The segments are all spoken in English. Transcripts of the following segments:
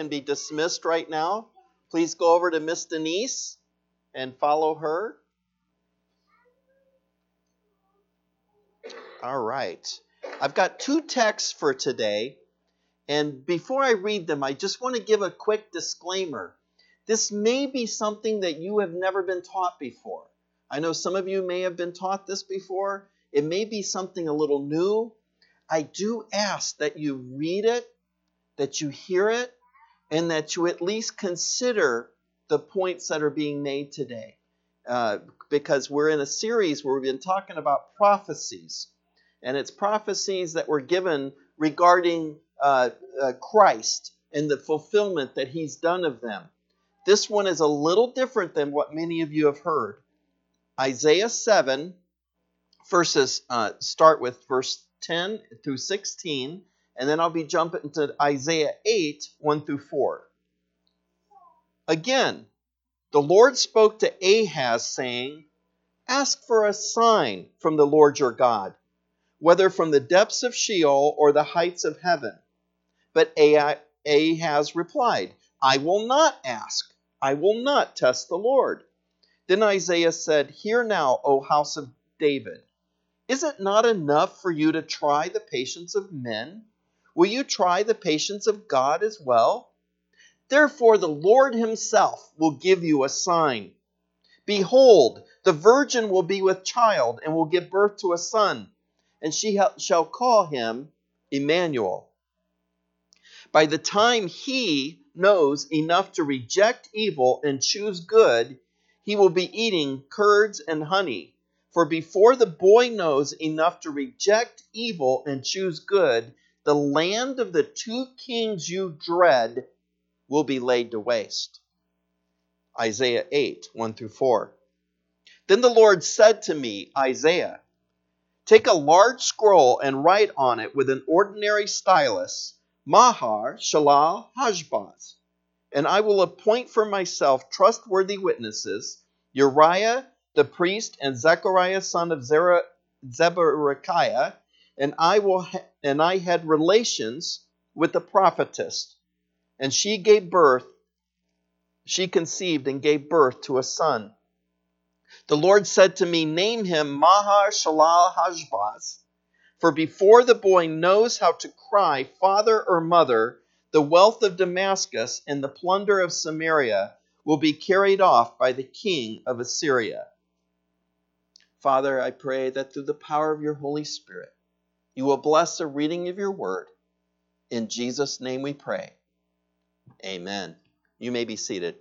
can be dismissed right now. Please go over to Miss Denise and follow her. All right. I've got 2 texts for today. And before I read them, I just want to give a quick disclaimer. This may be something that you have never been taught before. I know some of you may have been taught this before. It may be something a little new. I do ask that you read it, that you hear it, and that you at least consider the points that are being made today. Because we're in a series where we've been talking about prophecies. And it's prophecies that were given regarding Christ and the fulfillment that he's done of them. This one is a little different than what many of you have heard. Isaiah 7, verses start with verse 10 through 16, and then I'll be jumping to Isaiah 8, 1 through 4. Again, the Lord spoke to Ahaz, saying, "Ask for a sign from the Lord your God, whether from the depths of Sheol or the heights of heaven." But Ahaz replied, "I will not ask. I will not test the Lord." Then Isaiah said, "Hear now, O house of David. Is it not enough for you to try the patience of men? Will you try the patience of God as well? Therefore the Lord himself will give you a sign. Behold, the virgin will be with child and will give birth to a son, and she shall call him Emmanuel. By the time he knows enough to reject evil and choose good, he will be eating curds and honey. For before the boy knows enough to reject evil and choose good, the land of the 2 kings you dread will be laid to waste." Isaiah 8, 1 through 4. Then the Lord said to me, "Isaiah, take a large scroll and write on it with an ordinary stylus, Mahar Shalal Hashbaz. And I will appoint for myself trustworthy witnesses, Uriah the priest and Zechariah son of Zeberechiah, and I had relations with the prophetess, and she conceived and gave birth to a son. The Lord said to me, name him Mahar Shalal Hashbaz, for before the boy knows how to cry father or mother, the wealth of Damascus and the plunder of Samaria will be carried off by the king of Assyria." Father, I pray that through the power of your Holy Spirit, you will bless the reading of your word. In Jesus' name we pray. Amen. You may be seated.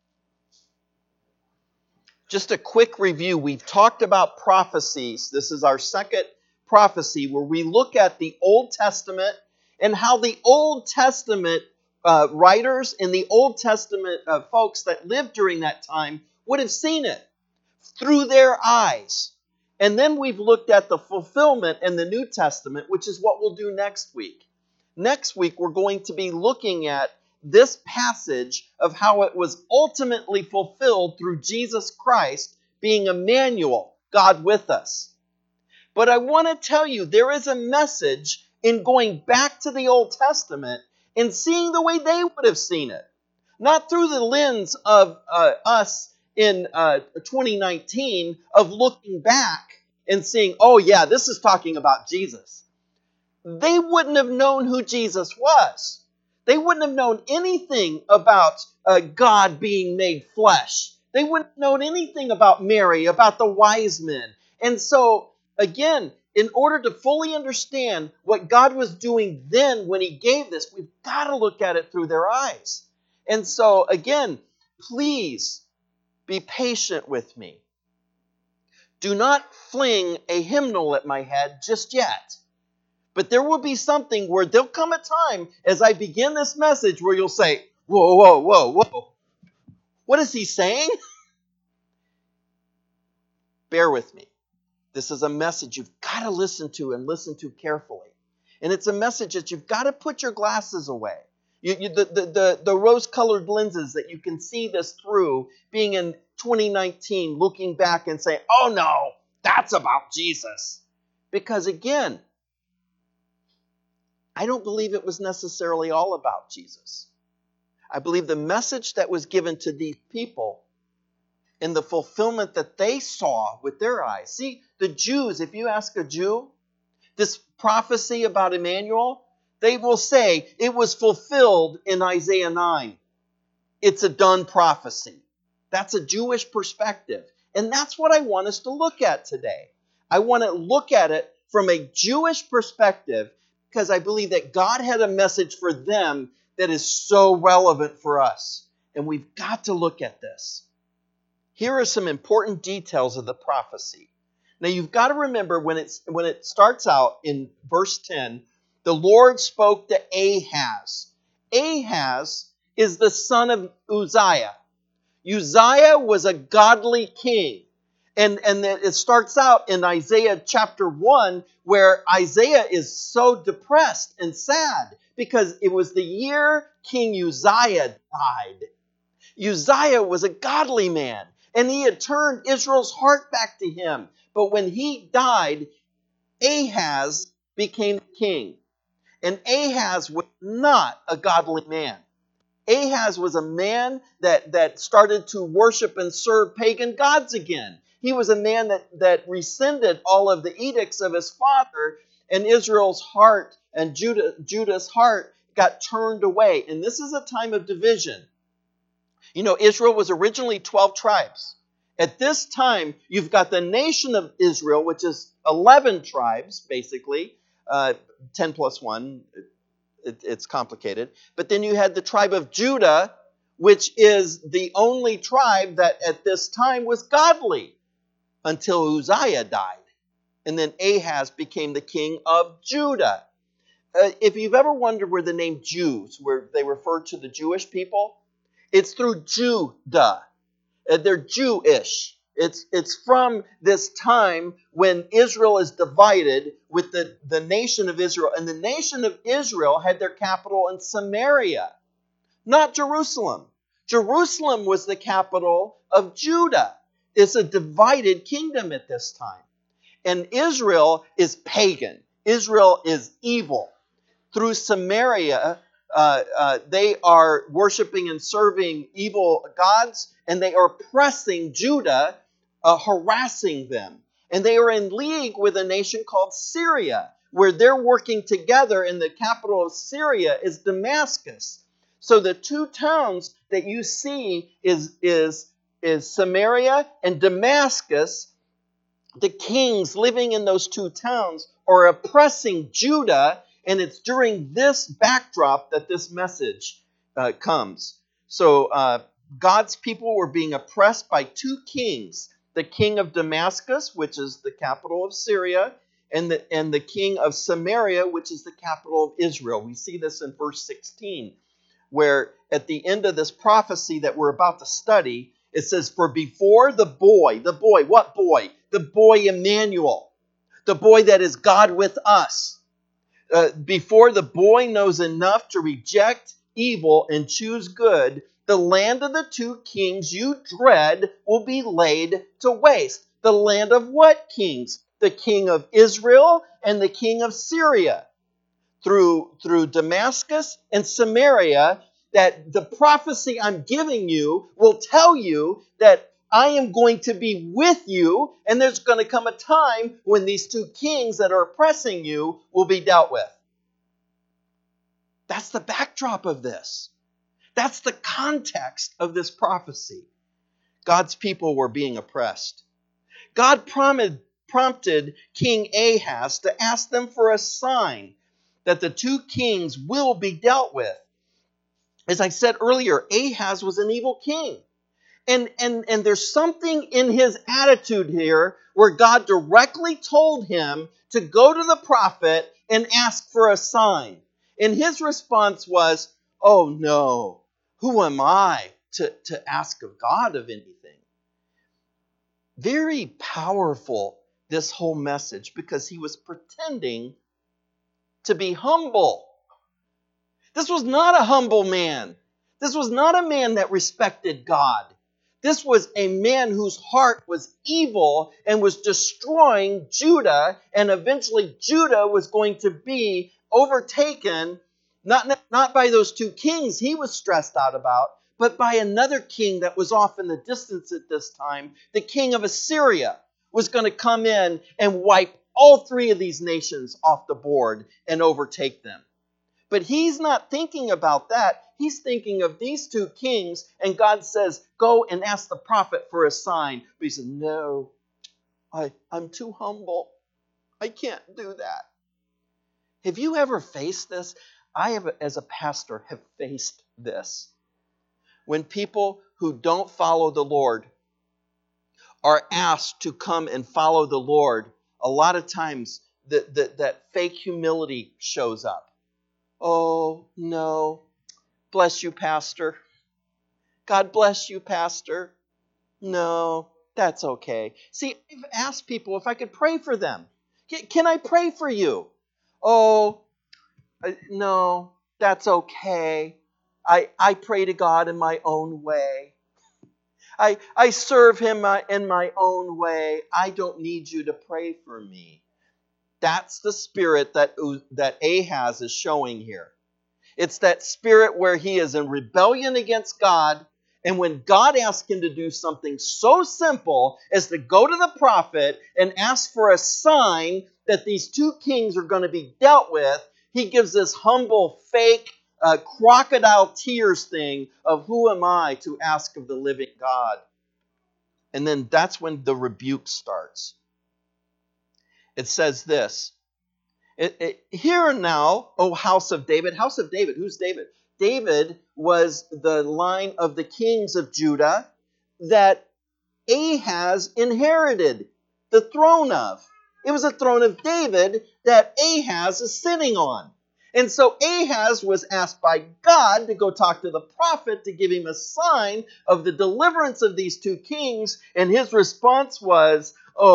Just a quick review. We've talked about prophecies. This is our second prophecy where we look at the Old Testament and how the Old Testament writers and the Old Testament folks that lived during that time would have seen it through their eyes. And then we've looked at the fulfillment in the New Testament, which is what we'll do next week. Next week, we're going to be looking at this passage of how it was ultimately fulfilled through Jesus Christ being Emmanuel, God with us. But I want to tell you, there is a message in going back to the Old Testament and seeing the way they would have seen it. Not through the lens of us in 2019 of looking back and seeing, oh yeah, this is talking about Jesus. They wouldn't have known who Jesus was. They wouldn't have known anything about God being made flesh. They wouldn't have known anything about Mary, about the wise men. And so, again, in order to fully understand what God was doing then when he gave this, we've got to look at it through their eyes. And so, again, please be patient with me. Do not fling a hymnal at my head just yet. But there will be something where there'll come a time as I begin this message where you'll say, whoa, whoa, whoa, whoa. What is he saying? Bear with me. This is a message you've got to listen to and listen to carefully. And it's a message that you've got to put your glasses away. The rose-colored lenses that you can see this through, being in 2019, looking back and saying, oh no, that's about Jesus. Because again, I don't believe it was necessarily all about Jesus. I believe the message that was given to these people and the fulfillment that they saw with their eyes. See, the Jews, if you ask a Jew, this prophecy about Emmanuel, they will say it was fulfilled in Isaiah 9. It's a done prophecy. That's a Jewish perspective. And that's what I want us to look at today. I want to look at it from a Jewish perspective because I believe that God had a message for them that is so relevant for us. And we've got to look at this. Here are some important details of the prophecy. Now you've got to remember when it starts out in verse 10, the Lord spoke to Ahaz. Ahaz is the son of Uzziah. Uzziah was a godly king. And it starts out in Isaiah chapter 1 where Isaiah is so depressed and sad because it was the year King Uzziah died. Uzziah was a godly man and he had turned Israel's heart back to him. But when he died, Ahaz became king. And Ahaz was not a godly man. Ahaz was a man that started to worship and serve pagan gods again. He was a man that rescinded all of the edicts of his father, and Israel's heart and Judah's heart got turned away. And this is a time of division. You know, Israel was originally 12 tribes. At this time, you've got the nation of Israel, which is 11 tribes, basically, 10 plus 1. It's complicated. But then you had the tribe of Judah, which is the only tribe that at this time was godly until Uzziah died. And then Ahaz became the king of Judah. If you've ever wondered where the name Jews, where they refer to the Jewish people, it's through Judah. They're Jewish. It's from this time when Israel is divided with the nation of Israel. And the nation of Israel had their capital in Samaria, not Jerusalem. Jerusalem was the capital of Judah. It's a divided kingdom at this time. And Israel is pagan. Israel is evil. Through Samaria, they are worshiping and serving evil gods, and they are oppressing Judah, harassing them. And they are in league with a nation called Syria, where they're working together, and the capital of Syria is Damascus. So the two towns that you see is Samaria and Damascus. The kings living in those two towns are oppressing Judah, and it's during this backdrop that this message comes. So God's people were being oppressed by two kings, the king of Damascus, which is the capital of Syria, and the king of Samaria, which is the capital of Israel. We see this in verse 16, where at the end of this prophecy that we're about to study, it says, for before the boy, what boy? The boy Emmanuel, the boy that is God with us. Before the boy knows enough to reject evil and choose good, the land of the two kings you dread will be laid to waste. The land of what kings? The king of Israel and the king of Syria. Through Damascus and Samaria, that the prophecy I'm giving you will tell you that I am going to be with you, and there's going to come a time when these two kings that are oppressing you will be dealt with. That's the backdrop of this. That's the context of this prophecy. God's people were being oppressed. God prompted King Ahaz to ask them for a sign that the two kings will be dealt with. As I said earlier, Ahaz was an evil king. And there's something in his attitude here where God directly told him to go to the prophet and ask for a sign. And his response was, oh no, who am I to ask of God of anything? Very powerful, this whole message, because he was pretending to be humble. This was not a humble man. This was not a man that respected God. This was a man whose heart was evil and was destroying Judah, and eventually Judah was going to be overtaken Not by those two kings he was stressed out about, but by another king that was off in the distance at this time. The king of Assyria was going to come in and wipe all three of these nations off the board and overtake them. But he's not thinking about that. He's thinking of these two kings, and God says, go and ask the prophet for a sign. But he says, no, I'm too humble. I can't do that. Have you ever faced this? I have, as a pastor, have faced this. When people who don't follow the Lord are asked to come and follow the Lord, a lot of times that fake humility shows up. Oh, no. Bless you, Pastor. God bless you, Pastor. No, that's okay. See, I've asked people if I could pray for them. Can I pray for you? Oh, no, that's okay. I pray to God in my own way. I serve Him in my own way. I don't need you to pray for me. That's the spirit that Ahaz is showing here. It's that spirit where he is in rebellion against God, and when God asks him to do something so simple as to go to the prophet and ask for a sign that these two kings are going to be dealt with, he gives this humble, fake, crocodile tears thing of who am I to ask of the living God? And then that's when the rebuke starts. It says this, hear now, O house of David. House of David, who's David? David was the line of the kings of Judah that Ahaz inherited the throne of. It was a throne of David that Ahaz is sitting on. And so Ahaz was asked by God to go talk to the prophet to give him a sign of the deliverance of these two kings. And his response was,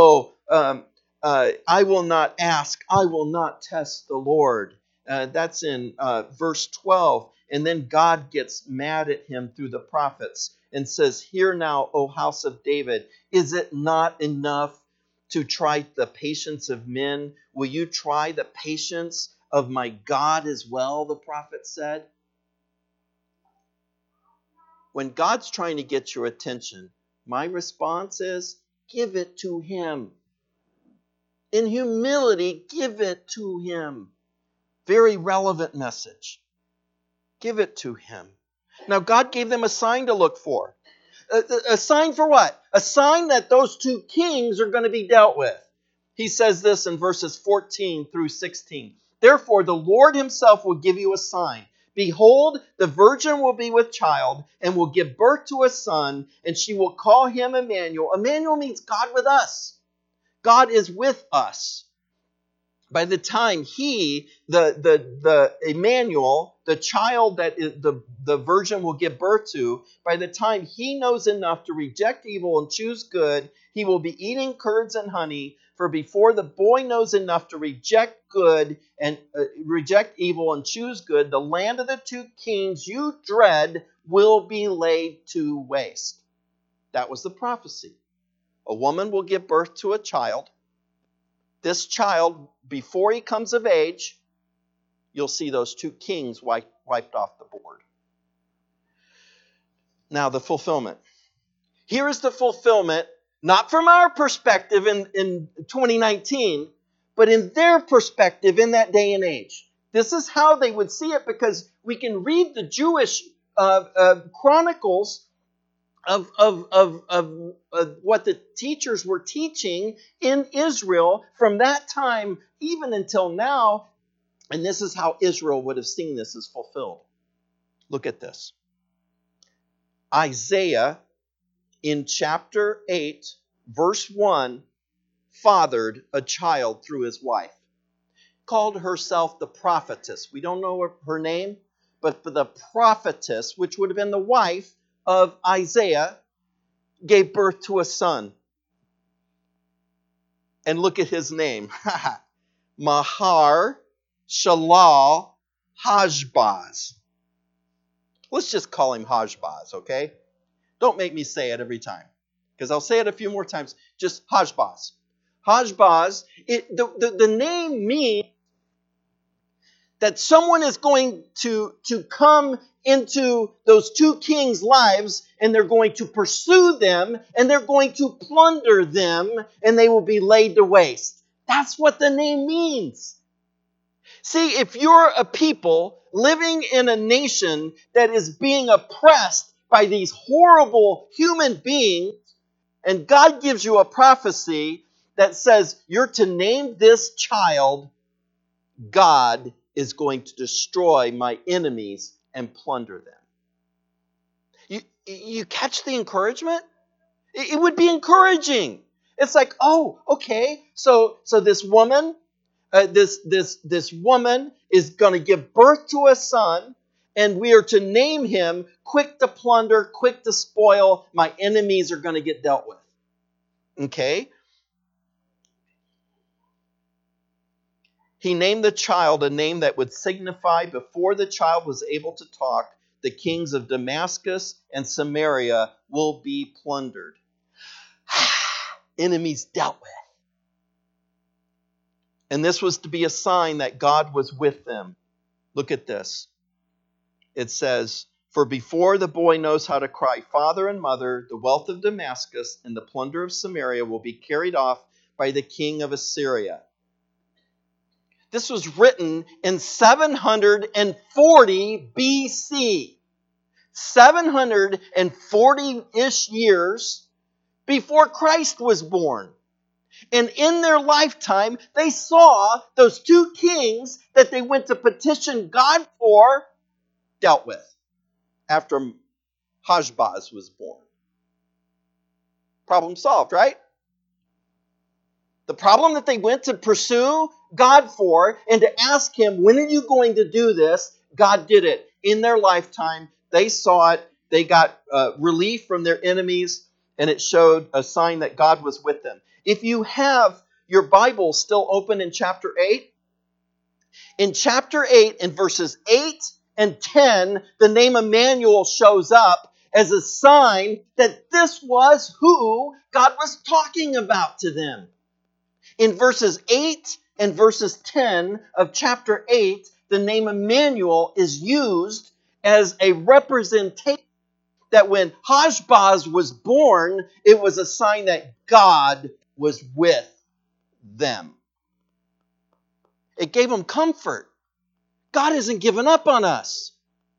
I will not ask, I will not test the Lord. That's in verse 12. And then God gets mad at him through the prophets and says, hear now, O house of David, is it not enough to try the patience of men? Will you try the patience of my God as well, the prophet said? When God's trying to get your attention, my response is, give it to Him. In humility, give it to Him. Very relevant message. Give it to Him. Now, God gave them a sign to look for. A sign for what? A sign that those two kings are going to be dealt with. He says this in verses 14 through 16. Therefore, the Lord Himself will give you a sign. Behold, the virgin will be with child and will give birth to a son, and she will call him Emmanuel. Emmanuel means God with us. God is with us. By the time the Emmanuel, the child that the virgin will give birth to, by the time he knows enough to reject evil and choose good, he will be eating curds and honey. For before the boy knows enough to reject good and reject evil and choose good, the land of the two kings you dread will be laid to waste. That was the prophecy. A woman will give birth to a child. This child, before he comes of age, you'll see those two kings wiped off the board. Now, the fulfillment. Here is the fulfillment, not from our perspective in 2019, but in their perspective in that day and age. This is how they would see it, because we can read the Jewish chronicles of what the teachers were teaching in Israel from that time even until now. And this is how Israel would have seen this as fulfilled. Look at this. Isaiah in chapter 8, verse 1, fathered a child through his wife. Called herself the prophetess. We don't know her name, but the prophetess, which would have been the wife of Isaiah, gave birth to a son. And look at his name. Mahar Shalal Hashbaz. Let's just call him Hashbaz, okay? Don't make me say it every time, because I'll say it a few more times. Just Hashbaz. Hashbaz, the name means that someone is going to come into those two kings' lives, and they're going to pursue them, and they're going to plunder them, and they will be laid to waste. That's what the name means. See, if you're a people living in a nation that is being oppressed by these horrible human beings, and God gives you a prophecy that says you're to name this child, God is going to destroy my enemies and plunder them. You catch the encouragement? It would be encouraging. It's like, oh, okay, so this woman, this woman is going to give birth to a son, and we are to name him quick to plunder, quick to spoil. My enemies are going to get dealt with. Okay? He named the child a name that would signify before the child was able to talk, the kings of Damascus and Samaria will be plundered. Enemies dealt with. And this was to be a sign that God was with them. Look at this. It says, for before the boy knows how to cry, Father and Mother, the wealth of Damascus and the plunder of Samaria will be carried off by the king of Assyria. This was written in 740 BC. 740-ish years before Christ was born. And in their lifetime, they saw those two kings that they went to petition God for dealt with after Hashbaz was born. Problem solved, right? The problem that they went to pursue God for and to ask him, when are you going to do this? God did it. In their lifetime, they saw it. They got relief from their enemies, and it showed a sign that God was with them. If you have your Bible still open in chapter 8, in chapter 8, in verses 8 and 10, the name Emmanuel shows up as a sign that this was who God was talking about to them. In verses 8 and verses 10 of chapter 8, the name Emmanuel is used as a representation that when Hashbaz was born, it was a sign that God was with them. It gave them comfort. God hasn't given up on us.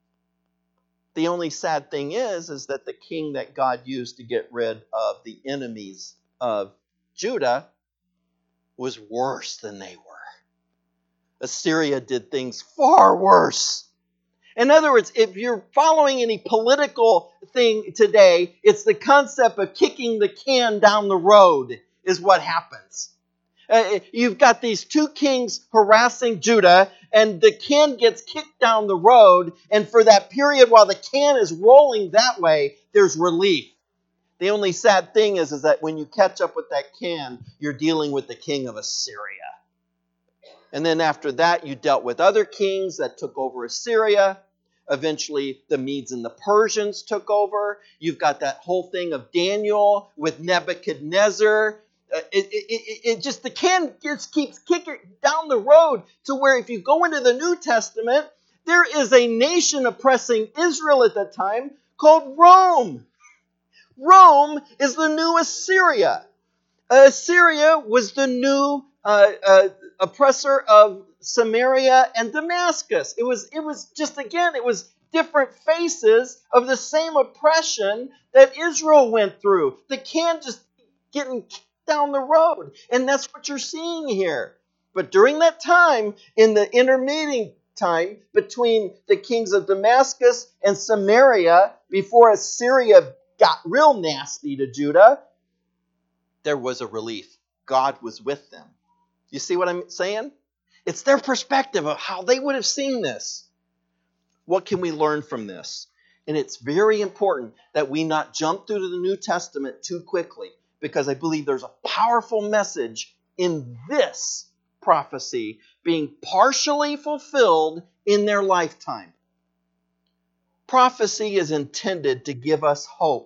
The only sad thing is that the king that God used to get rid of the enemies of Judah was worse than they were. Assyria did things far worse. In other words, if you're following any political thing today, it's the concept of kicking the can down the road is what happens. You've got these two kings harassing Judah, and the can gets kicked down the road, and for that period while the can is rolling that way, there's relief. The only sad thing is that when you catch up with that can, you're dealing with the king of Assyria. And then after that, you dealt with other kings that took over Assyria. Eventually, the Medes and the Persians took over. You've got that whole thing of Daniel with Nebuchadnezzar. The can just keeps kicking down the road to where if you go into the New Testament, there is a nation oppressing Israel at that time called Rome. Rome is the new Assyria. Assyria was the new oppressor of Samaria and Damascus. It was different faces of the same oppression that Israel went through. The can just getting kicked down the road. And that's what you're seeing here. But during that time, in the intermediate time between the kings of Damascus and Samaria, before Assyria got real nasty to Judah, there was a relief. God was with them. You see what I'm saying? It's their perspective of how they would have seen this. What can we learn from this? And it's very important that we not jump through to the New Testament too quickly, because I believe there's a powerful message in this prophecy being partially fulfilled in their lifetime. Prophecy is intended to give us hope.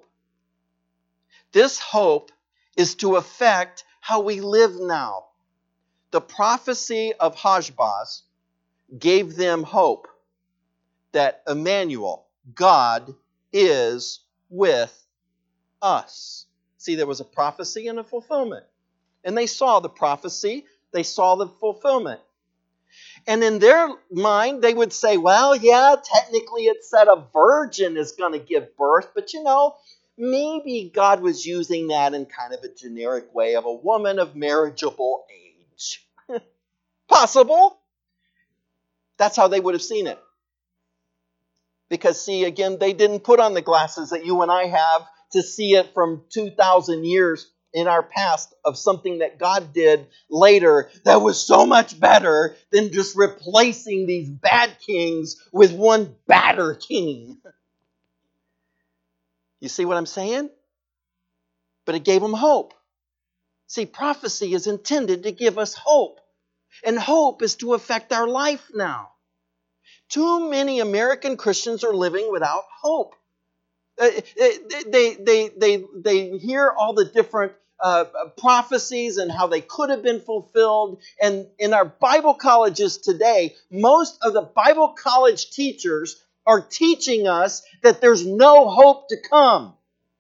This hope is to affect how we live now. The prophecy of Hashbaz gave them hope that Emmanuel, God, is with us. See, there was a prophecy and a fulfillment. And they saw the prophecy, they saw the fulfillment. And in their mind, they would say, well, yeah, technically it said a virgin is going to give birth, but maybe God was using that in kind of a generic way of a woman of marriageable age. Possible. That's how they would have seen it. Because, see, again, they didn't put on the glasses that you and I have to see it from 2,000 years in our past of something that God did later that was so much better than just replacing these bad kings with one badder king. You see what I'm saying? But it gave them hope. See, prophecy is intended to give us hope. And hope is to affect our life now. Too many American Christians are living without hope. They hear all the different prophecies and how they could have been fulfilled. And in our Bible colleges today, most of the Bible college teachers are teaching us that there's no hope to come.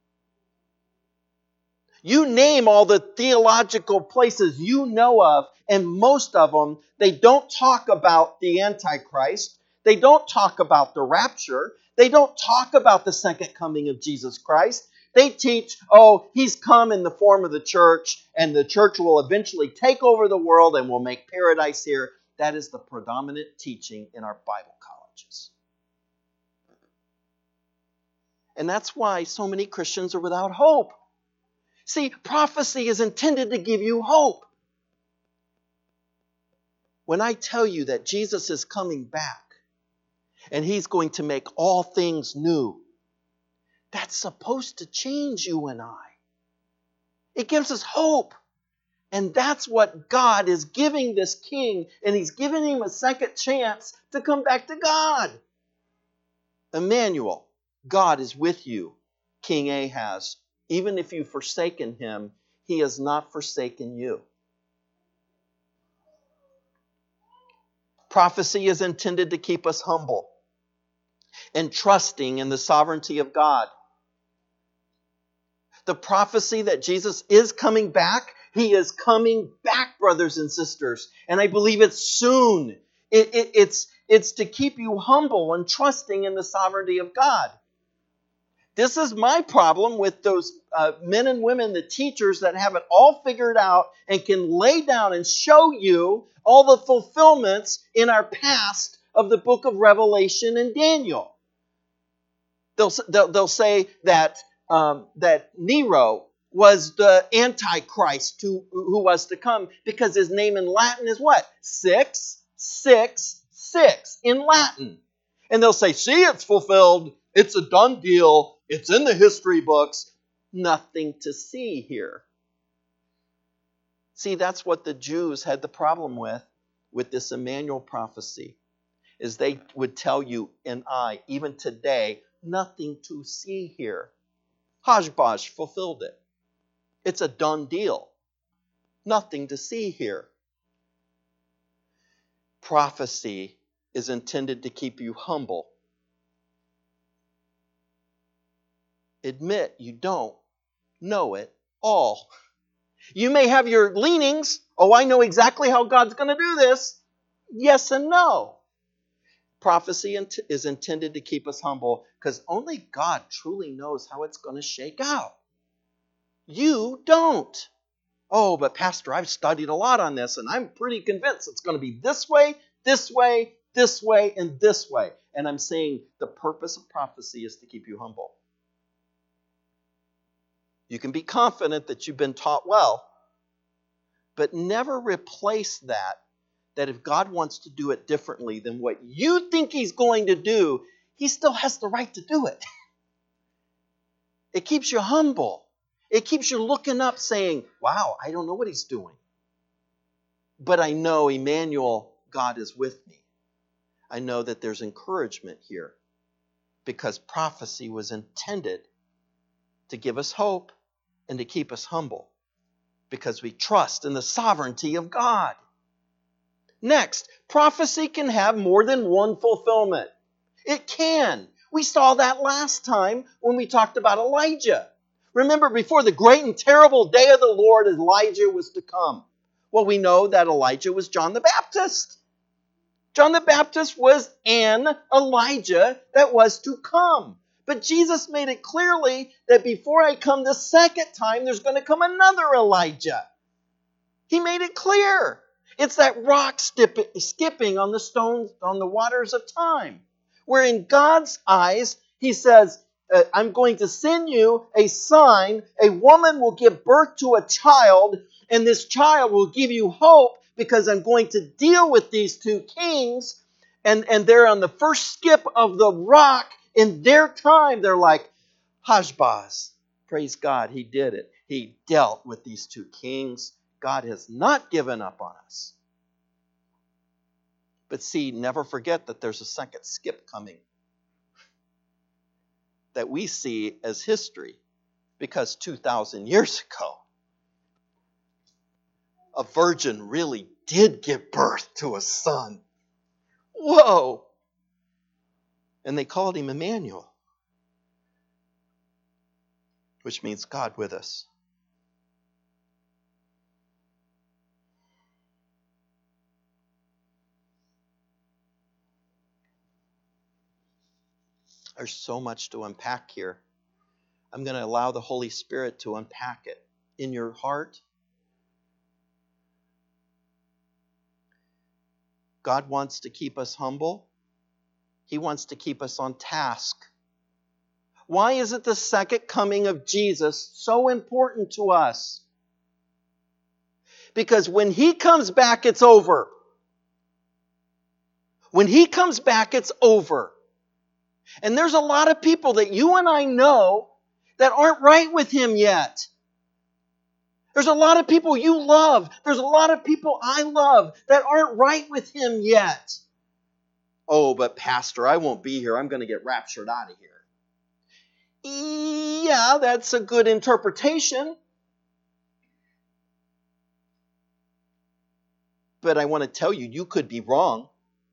You name all the theological places you know of, and most of them, they don't talk about the Antichrist. They don't talk about the rapture. They don't talk about the second coming of Jesus Christ. They teach, he's come in the form of the church, and the church will eventually take over the world and will make paradise here. That is the predominant teaching in our Bible colleges. And that's why so many Christians are without hope. See, prophecy is intended to give you hope. When I tell you that Jesus is coming back and he's going to make all things new, that's supposed to change you and I. It gives us hope. And that's what God is giving this king, and he's giving him a second chance to come back to God. Emmanuel, God is with you, King Ahaz. Even if you've forsaken him, he has not forsaken you. Prophecy is intended to keep us humble and trusting in the sovereignty of God. The prophecy that Jesus is coming back, he is coming back, brothers and sisters. And I believe it's soon. It's to keep you humble and trusting in the sovereignty of God. This is my problem with those men and women, the teachers that have it all figured out and can lay down and show you all the fulfillments in our past of the book of Revelation and Daniel. They'll say that Nero was the Antichrist who was to come because his name in Latin is what? 666 in Latin. And they'll say, see, it's fulfilled. It's a done deal. It's in the history books. Nothing to see here. See, that's what the Jews had the problem with this Emmanuel prophecy, is they would tell you and I, even today, nothing to see here. Hashbaz fulfilled it. It's a done deal. Nothing to see here. Prophecy is intended to keep you humble. Admit you don't know it all. You may have your leanings. I know exactly how God's going to do this. Yes and no. Prophecy is intended to keep us humble because only God truly knows how it's going to shake out. You don't. But Pastor, I've studied a lot on this and I'm pretty convinced it's going to be this way, this way, this way, and this way. And I'm saying the purpose of prophecy is to keep you humble. You can be confident that you've been taught well, but never replace that if God wants to do it differently than what you think he's going to do, he still has the right to do it. It keeps you humble. It keeps you looking up saying, wow, I don't know what he's doing. But I know, Emmanuel, God is with me. I know that there's encouragement here because prophecy was intended to give us hope and to keep us humble because we trust in the sovereignty of God. Next, prophecy can have more than one fulfillment. It can. We saw that last time when we talked about Elijah. Remember, before the great and terrible day of the Lord, Elijah was to come. Well, we know that Elijah was John the Baptist. John the Baptist was an Elijah that was to come. But Jesus made it clearly that before I come the second time, there's going to come another Elijah. He made it clear. It's that rock skipping on the stones, on the waters of time. Where in God's eyes, he says, I'm going to send you a sign. A woman will give birth to a child, and this child will give you hope because I'm going to deal with these two kings. And they're on the first skip of the rock. In their time, they're like, Hashbaz. Praise God, he did it. He dealt with these two kings. God has not given up on us. But see, never forget that there's a second skip coming that we see as history, because 2,000 years ago, a virgin really did give birth to a son. Whoa! And they called him Emmanuel, which means God with us. There's so much to unpack here. I'm going to allow the Holy Spirit to unpack it in your heart. God wants to keep us humble. He wants to keep us on task. Why is it the second coming of Jesus so important to us? Because when he comes back, it's over. When he comes back, it's over. And there's a lot of people that you and I know that aren't right with him yet. There's a lot of people you love. There's a lot of people I love that aren't right with him yet. Oh, but Pastor, I won't be here. I'm going to get raptured out of here. Yeah, that's a good interpretation. But I want to tell you, you could be wrong.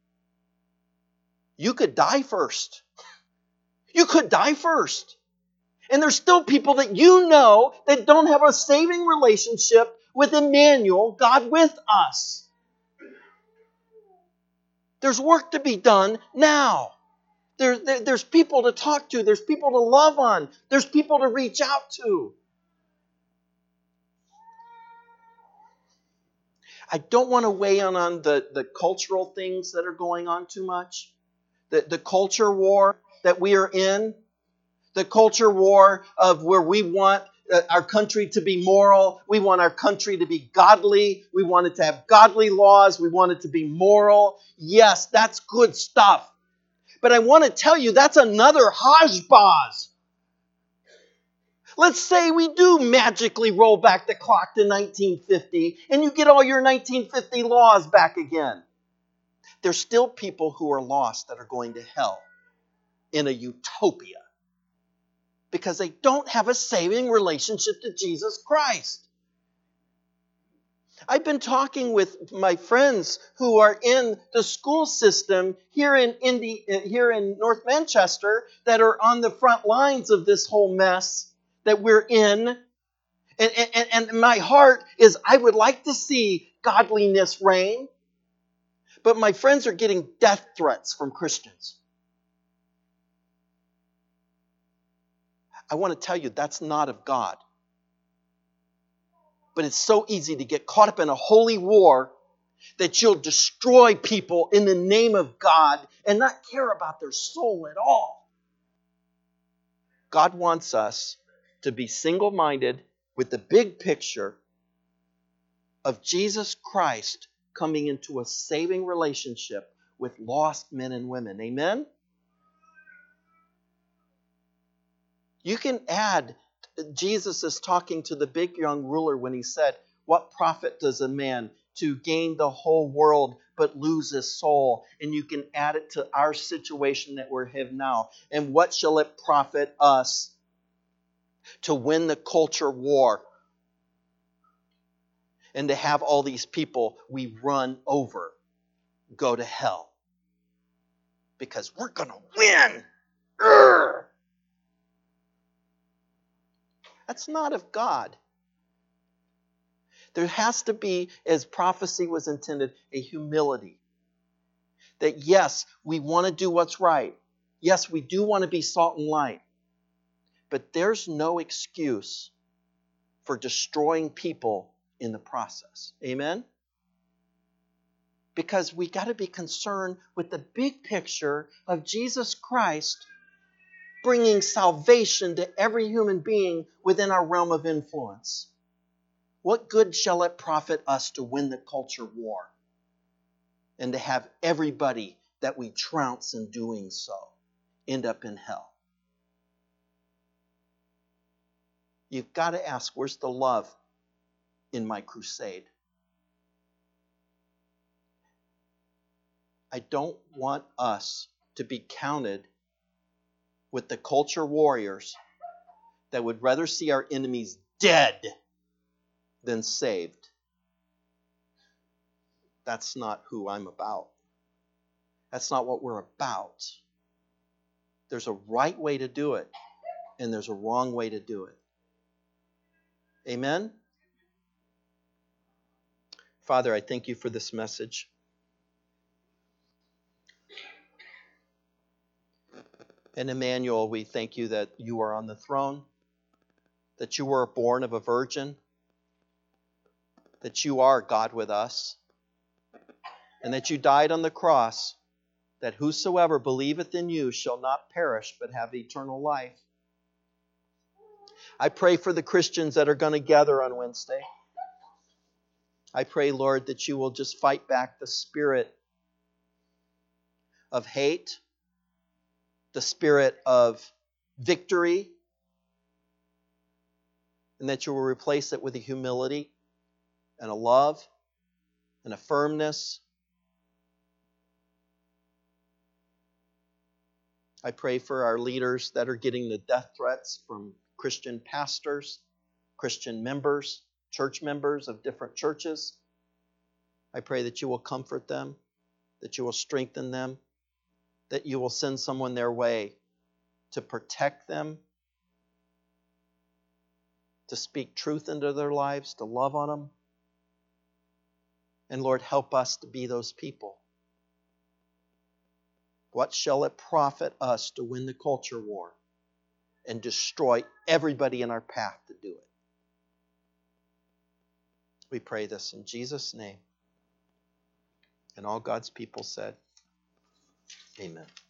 You could die first. You could die first. And there's still people that you know that don't have a saving relationship with Emmanuel, God with us. There's work to be done now. There's people to talk to. There's people to love on. There's people to reach out to. I don't want to weigh in on the cultural things that are going on too much. The culture war that we are in. The culture war of where we want our country to be moral. We want our country to be godly. We want it to have godly laws. We want it to be moral. Yes, that's good stuff. But I want to tell you, that's another hodgepodge. Let's say we do magically roll back the clock to 1950 and you get all your 1950 laws back again. There's still people who are lost that are going to hell in a utopia because they don't have a saving relationship to Jesus Christ. I've been talking with my friends who are in the school system here in North Manchester that are on the front lines of this whole mess that we're in. And my heart is, I would like to see godliness reign. But my friends are getting death threats from Christians. I want to tell you, that's not of God. But it's so easy to get caught up in a holy war that you'll destroy people in the name of God and not care about their soul at all. God wants us to be single-minded with the big picture of Jesus Christ coming into a saving relationship with lost men and women. Amen? You can add, Jesus is talking to the big young ruler when he said, what profit does a man to gain the whole world but lose his soul? And you can add it to our situation that we have now. And what shall it profit us to win the culture war and to have all these people we run over? go to hell. Because we're going to win. Urgh. That's not of God. There has to be, as prophecy was intended, a humility. That yes, we want to do what's right. Yes, we do want to be salt and light. But there's no excuse for destroying people in the process. Amen? Because we got to be concerned with the big picture of Jesus Christ bringing salvation to every human being within our realm of influence. What good shall it profit us to win the culture war and to have everybody that we trounce in doing so end up in hell? You've got to ask, where's the love in my crusade? I don't want us to be counted with the culture warriors that would rather see our enemies dead than saved. That's not who I'm about. That's not what we're about. There's a right way to do it, and there's a wrong way to do it. Amen? Father, I thank you for this message. And Emmanuel, we thank you that you are on the throne, that you were born of a virgin, that you are God with us, and that you died on the cross, that whosoever believeth in you shall not perish but have eternal life. I pray for the Christians that are going to gather on Wednesday. I pray, Lord, that you will just fight back the spirit of hate, the spirit of victory, and that you will replace it with a humility and a love and a firmness. I pray for our leaders that are getting the death threats from Christian pastors, Christian members, church members of different churches. I pray that you will comfort them, that you will strengthen them, that you will send someone their way to protect them, to speak truth into their lives, to love on them. And Lord, help us to be those people. What shall it profit us to win the culture war and destroy everybody in our path to do it? We pray this in Jesus' name. And all God's people said, amen.